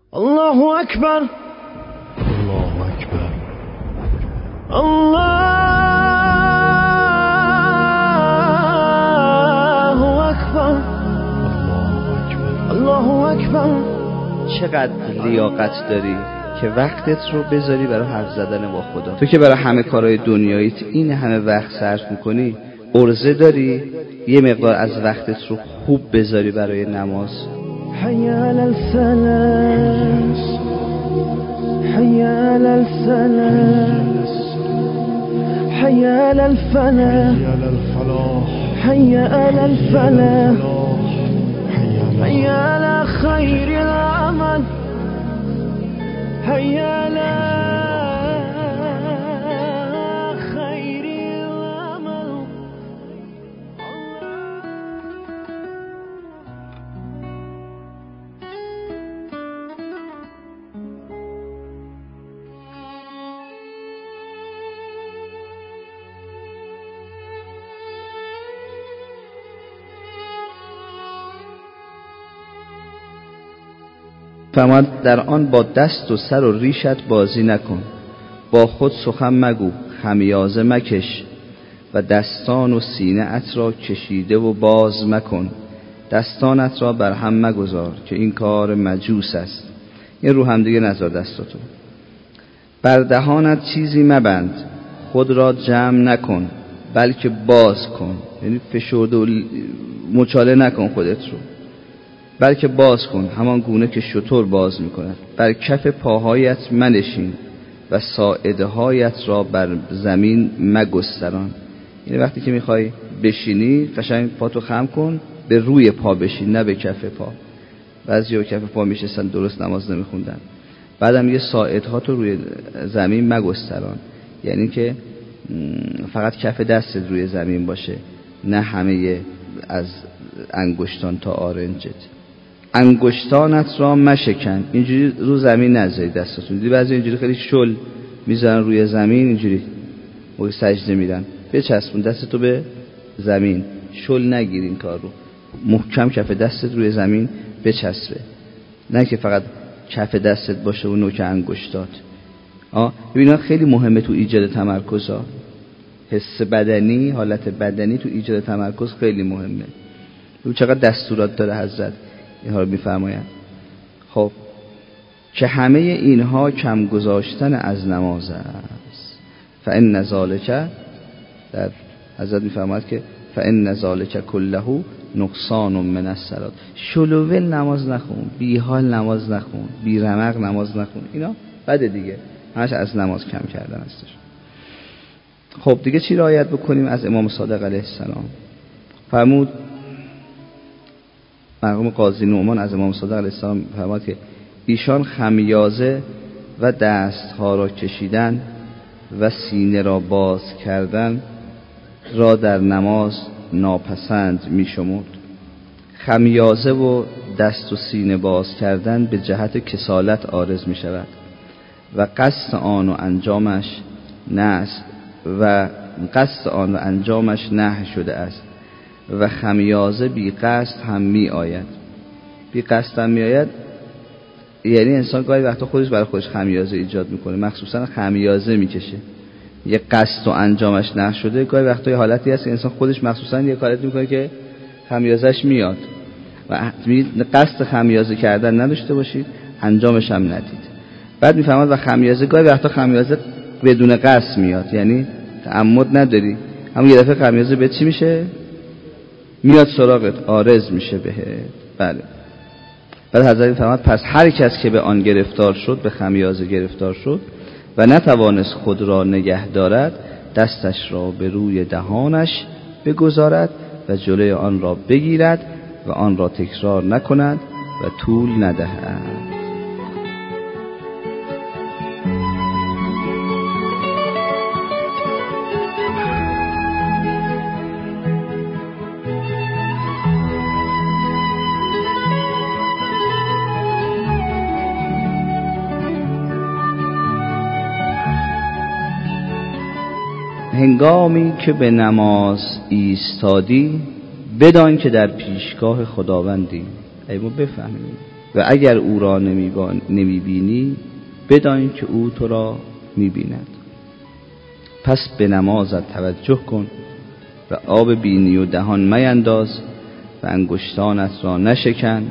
الله اکبر، الله اکبر، الله اکبر، الله اکبر. چقدر لیاقت داری که وقتت رو بذاری برای حرف زدن با خدا. تو که برای همه کارهای دنیاییت این همه وقت صرف میکنی، عرضه داری یه مقدار از وقتت رو خوب بذاری برای نماز. حی علی الفلاح، حی علی الفلاح، حی علی الفلاح، حی علی الفلاح، حی علی خیر العمل، حی علی خیر العمل. فرمود در آن با دست و سر و ریشت بازی نکن، با خود سخن مگو، خمیازه مکش و دستان و سینه ات را کشیده و باز مکن. دستانت را بر هم مگذار که این کار مجوس است. این رو هم دیگه نذار دستاتو. بر دهانت چیزی مبند، خود را جمع نکن بلکه باز کن. یعنی فشرده و مچاله نکن خودت رو، بلکه باز کن همان گونه که شتر باز میکند. بر کف پاهایت منشین و ساعده هایت را بر زمین مگستران. یعنی وقتی که میخوای بشینی قشنگ پاتو خم کن، به روی پا بشین نه به کف پا. بعضیا کف پا میشستن درست نماز نمیخوندن. بعدم یه ساعدهاتو روی زمین مگستران، یعنی که فقط کف دستت روی زمین باشه، نه همه از انگشتان تا آرنجت. انگشتانت را مشکن، اینجوری رو زمین نذاری دستاتون. دیدی بعضی اینجوری خیلی شل میذارن روی زمین، اینجوری موقع سجده میرن. بچسبون دستتو به زمین، شل نگیر این کار رو. محکم کف دستت روی زمین بچسبه، نه که فقط کف دستت باشه و نوک انگشتات. ببینید خیلی مهمه تو ایجاد تمرکز ها. حس بدنی، حالت بدنی تو ایجاد تمرکز خیلی مهمه. ببین چقدر دستورات داره حضرت اینها رو میفرمایند. خب که همه اینها کم گذاشتن از نماز است. فإن ذلک، در حضرت میفرماید که فإن ذلک کله نقصان من الصلاة. شلوول نماز نخون، بی حال نماز نخون، بی رمق نماز نخون، اینا بده دیگه، همش از نماز کم کردن هستش. خب دیگه چی رعایت بکنیم از امام صادق علیه السلام؟ فرمود مرحوم قاضی نعمان از امام صادق علیه السلام فرمود که ایشان خمیازه و دستها را کشیدن و سینه را باز کردن را در نماز ناپسند می شمرد. خمیازه و دست و سینه باز کردن به جهت کسالت عارض می شود و قصد آن و انجامش نهی شده است و خمیازه بی قصد هم می آید. بی قصد هم می آید یعنی انسان گاهی وقتا خودش برای خودش خمیازه ایجاد میکنه، مخصوصا خمیازه میکشه. یه قصد و انجامش نهی شده، گاهی وقتا یه حالتی هست که انسان خودش مخصوصا یه کاری میکنه که خمیازش میاد و قصد خمیازه کردن نداشته باشید، انجامش هم ندید. بعد میفهمد و خمیازه گاهی وقتا خمیازه بدون قصد میاد، یعنی تعمد نداری، اما یه دفعه خمیازه به چی میشه؟ میاد سراغت، عارض میشه بهت. بله. بعد حضرت فرمود پس هر کس که به آن گرفتار شد، به خمیازه گرفتار شد و نتوانست خود را نگه دارد، دستش را به روی دهانش بگذارد و جلوی آن را بگیرد و آن را تکرار نکند و طول ندهد. هنگامی که به نماز ایستادی بدان که در پیشگاه خداوندی. ای ما بفهمیم و اگر او را نمیبینی بدان که او تو را میبیند. پس به نمازت توجه کن و آب بینی و دهان مینداز و انگشتانت را نشکن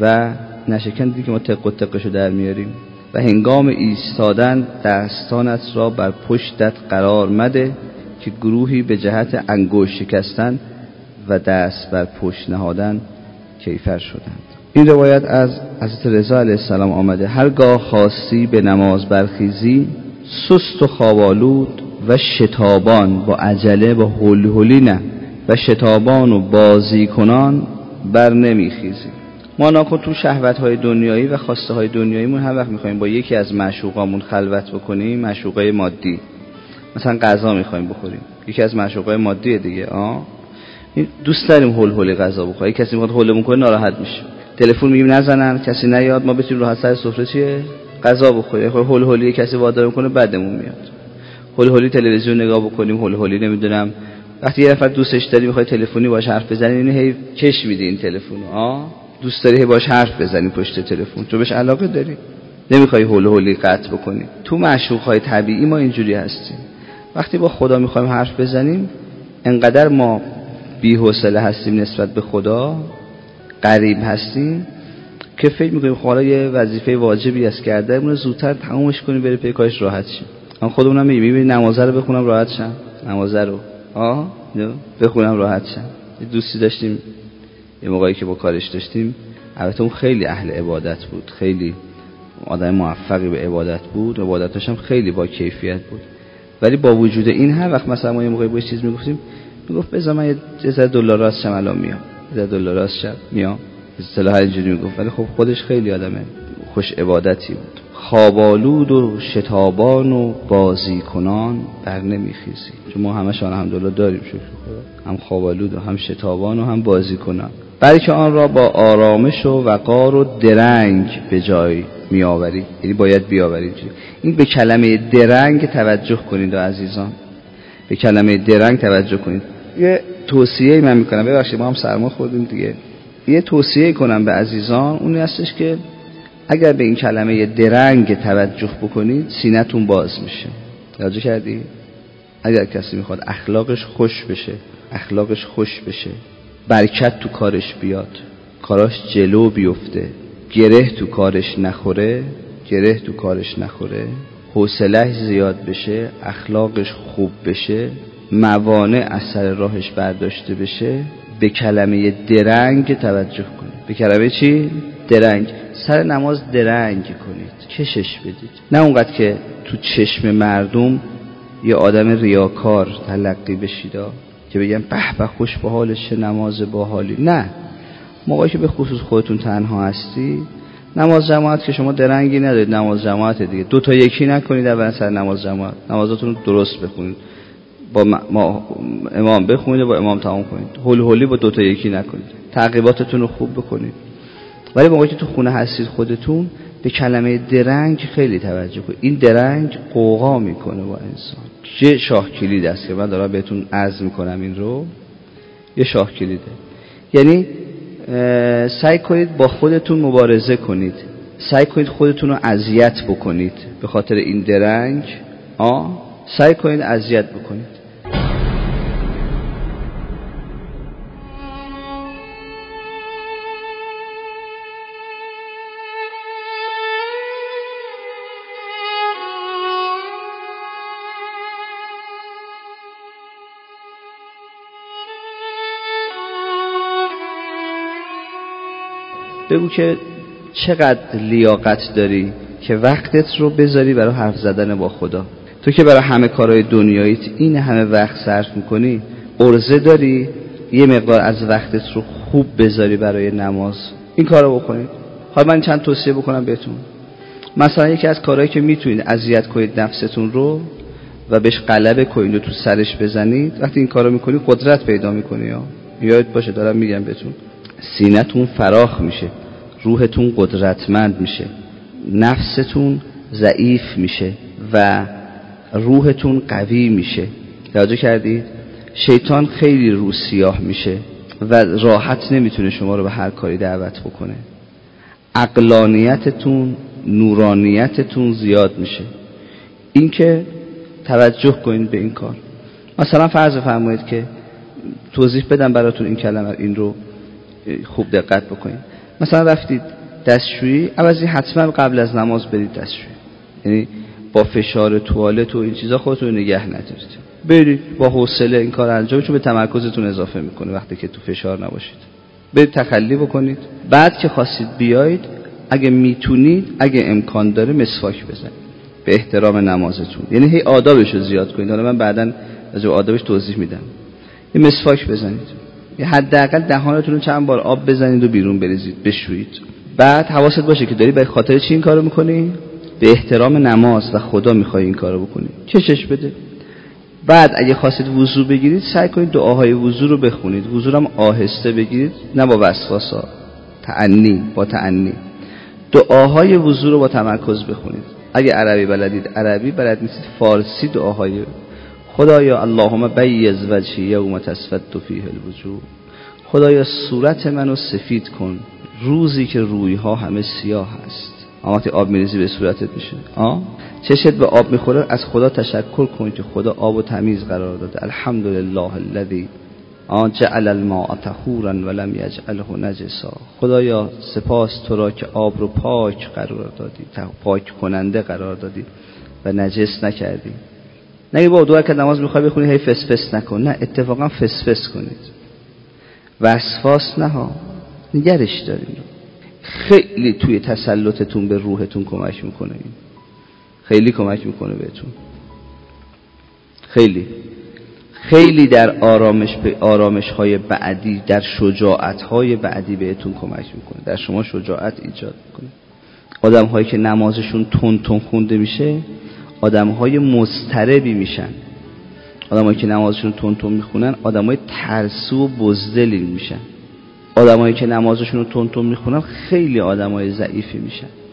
دیدی که ما تق و تقشو در میاریم و هنگام ایستادن دستانت را بر پشتت قرار مده که گروهی به جهت انگشت شکستن و دست بر پشت نهادن کیفر شدند. این روایت از حضرت رضا علیه السلام آمده هرگاه خواستی به نماز برخیزی سست و خوابالود و شتابان با عجله با هول نه و شتابان و بازی کنان بر نمیخیزی. ما ناکن تو شهوت‌های دنیایی و خواسته‌های دنیاییمون هر وقت می‌خوایم با یکی از معشوقامون خلوت بکنیم، معشوقه مادی، مثلا غذا می‌خوایم بخوریم، یکی از معشوقه مادی دیگه، دوست داریم هول غذا بخوریم. کسی میخواد هولمون کنه ناراحت میشه، تلفن میگیم نزنن کسی نیاد ما بتونیم راحت سر سفره چیه غذا بخوریم. هول کسی وادار کنه بعدمون میاد. هول تلویزیون نگاه بکنیم، هول نمیدونم وقتی یه نفر دوستش داری میخوای تلفنی باهاش حرف بزنی اینو هی کش میدی این تلفنو، دوست داری هی باهاش حرف بزنی پشت تلفن، تو بهش علاقه داری، نمیخوای هول قطع بکنی. تو معشوق‌های طبیعی ما اینجوری هستیم. وقتی با خدا میخوایم حرف بزنیم انقدر ما بی‌حوصله هستیم نسبت به خدا، غریب هستیم که فکر میکنیم حالا یه وظیفه واجبی است کرده اون رو زودتر تمومش کنیم بره پی کارش راحت شیم. من خودمونم میبینم نماز رو بخونم راحت شم، نماز رو بخونم راحت شم. یه دوستی داشتیم یه موقعی که با کارش داشتیم، البته اون خیلی اهل عبادت بود، خیلی آدم موفقی به عبادت بود، عبادتش هم خیلی با کیفیت بود، ولی با وجود این هر وقت مثلا ما یه موقعی با چیز میگفتیم میگفت بذار من $1,000 راست شم الان میام، $1,000 راست شم میام، اصطلاح اینجوری میگفت، ولی خب خودش خیلی آدم خوش عبادتی بود. خوابالود و شتابان و بازی کنان بر نمیخیزی، چون ما همشان الحمدلله داریم شکر خدا، هم خوابالود و هم شتابان و هم بازی کنان، بلکه آن را با آرامش و وقار و درنگ به جای میآوری، یعنی باید بیاورید. این به کلمه درنگ توجه کنید عزیزان، به کلمه درنگ توجه کنید. یه توصیه من میکنم، ببخشید ما هم سرما خوردیم دیگه، یه توصیه کنم به عزیزان، اون هستش که اگر به این کلمه درنگ توجه بکنید سینه‌تون باز میشه. توجه کردی؟ اگر کسی میخواد اخلاقش خوش بشه، برکت تو کارش بیاد، کاراش جلو بیفته، گره تو کارش نخوره، حوصله‌اش زیاد بشه، اخلاقش خوب بشه، موانع از سر راهش برداشته بشه، به کلمه درنگ توجه کنید. به کلمه چی؟ درنگ. سر نماز درنگ کنید، کشش بدید، نه اونقدر که تو چشم مردم یه آدم ریاکار تلقی بشید که بگم به به خوش به حالش، نماز باحالی. نه، موقعی که به خصوص خودتون تنها هستی، نماز جماعت که شما درنگی ندارید، نماز جماعت دیگه، دو تا یکی نکنید. اولا سر نماز جماعت نمازاتون رو درست بخونید، با امام بخونید و با امام تمام کنید، هولی با دو تا یکی نکنید، تعقیباتتون رو خوب بکنید. ولی موقعی که تو خونه هستید خودتون، به کلمه درنگ خیلی توجه کنید. این درنگ قوقا میکنه با انسان. یه شاه کلید است که من دارم بهتون عرض میکنم، این رو یه شاه کلیده. یعنی سعی کنید با خودتون مبارزه کنید، سعی کنید خودتون رو اذیت بکنید به خاطر این درنگ. سعی کنید اذیت بکنید. بگو که چقدر لیاقت داری که وقتت رو بذاری برای حرف زدن با خدا. تو که برای همه کارهای دنیاییت این همه وقت صرف میکنی، عرضه داری یه مقدار از وقتت رو خوب بذاری برای نماز. این کارو بکنید. حالا من چند توصیه بکنم بهتون. مثلا یکی از کارهایی که میتونید اذیت کنید نفستون رو و بهش غلبه کنید و تو سرش بزنید، وقتی این کارو میکنی قدرت پیدا میکنی. یاد باشه دارم میگم بهتون، سینه‌تون فراخ میشه، روحتون قدرتمند میشه، نفستون ضعیف میشه و روحتون قوی میشه. توجه کردید؟ شیطان خیلی رو سیاه میشه و راحت نمیتونه شما رو به هر کاری دعوت بکنه. عقلانیتتون، نورانیتتون زیاد میشه. این که توجه کنید به این کار. مثلا فرض فرمایید که توضیح بدم براتون این کلمه، این رو خوب دقت بکنید. مثلا رفتید دستشویی، عوضی حتما قبل از نماز برید دستشویی، یعنی با فشار توالت و این چیزا خودتون نگه ندارید، برید با حوصله این کار انجام، چون به تمرکزتون اضافه میکنه وقتی که تو فشار نباشید. برید تخلی بکنید، بعد که خواستید بیایید اگه میتونید، اگه امکان داره مسواک بزنید به احترام نمازتون، یعنی هی آدابش رو زیاد کنید. حالا من بعداً از آدابش توضیح میدم. یه مسواک بزنید، یه حداقل دهانتون رو چند بار آب بزنید و بیرون بریزید، بشویید. بعد حواست باشه که داری به خاطر چی این کارو میکنی؟ به احترام نماز و خدا میخوای این کارو بکنی، کشش بده. بعد اگه خواستید وضو بگیرید، سعی کنید دعاهای وضو رو بخونید. وضو رو هم آهسته بگیرید، نه با وسواسا، تأنی، با تأنی. دعاهای وضو رو با تمرکز بخونید. اگه عربی بلدید عربی، بلد نیستید فارسی دعاهای خدایا اللهم بیض وجهی یوم تسود فیه الوجوه، خدایا صورت منو سفید کن روزی که رویها همه سیاه هست. وقتی آب میریزی به صورتت میشه، چشت به آب میخوره، از خدا تشکر کن که خدا آب و تمیز قرار داده. الحمدلله الذی جعل الماء طهورا ولم یجعله نجسا، خدایا سپاس تو را که آب رو پاک قرار دادی، پاک کننده قرار دادی و نجس نکردی. نگه با دعا که نماز میخوای بخونی هی فس فس نکن، نه اتفاقا فس فس کنید، وسواس نه ها، نگرش دارین. خیلی توی تسلطتون به روحتون کمک میکنه، خیلی کمک میکنه بهتون، خیلی در آرامش های بعدی، در شجاعت های بعدی بهتون کمک میکنه، در شما شجاعت ایجاد میکنه. آدم هایی که نمازشون تون تون خونده میشه آدم های مضطربی میشن. آدم هایی که نمازشون تون تون میخونن آدم های ترسو و بزدلی میشن. آدم هایی که نمازشون تون تون میخونن خیلی آدم های ضعیفی میشن.